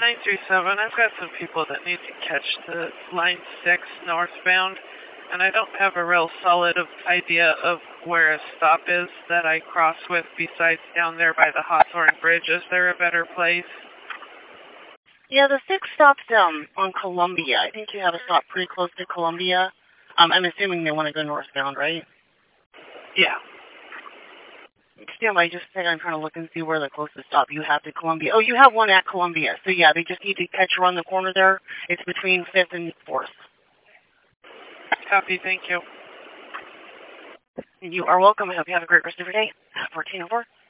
937, I've got some people that need to catch the Line 6 northbound, and I don't have a real solid idea of where a stop is that I cross with besides down there by the Hawthorne Bridge. Is there a better place? Yeah, the 6 stops on Columbia. I think you have a stop pretty close to Columbia. I'm assuming they want to go northbound, right? Yeah. Stand by just a second. I'm trying to look and see where the closest stop you have to Columbia. Oh, you have one at Columbia. So, yeah, they just need to catch around the corner there. It's between 5th and 4th. Copy. Thank you. You are welcome. I hope you have a great rest of your day. 1404.